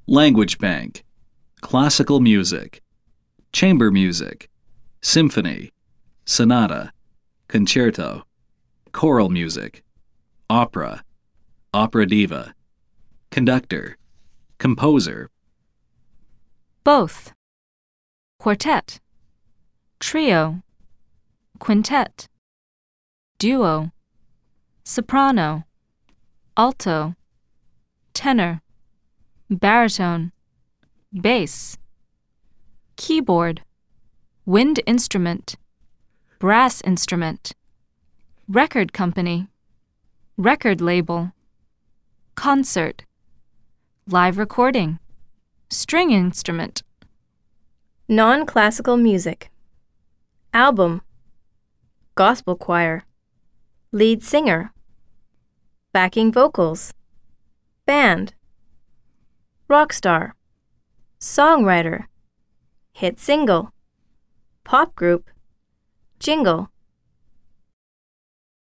language bank, classical music, chamber music, symphony, sonata, concerto, choral music, opera, opera diva, conductor, composer. Both. Quartet, trio, quintet, duo, soprano, alto, tenor, baritone, bass, keyboard, wind instrument, brass instrument, record company, record label, concert, live recording, string instrument. Non-classical music. Album. Gospel choir. Lead singer. Backing vocals. Band. Rock star. Songwriter. Hit single. Pop group. Jingle.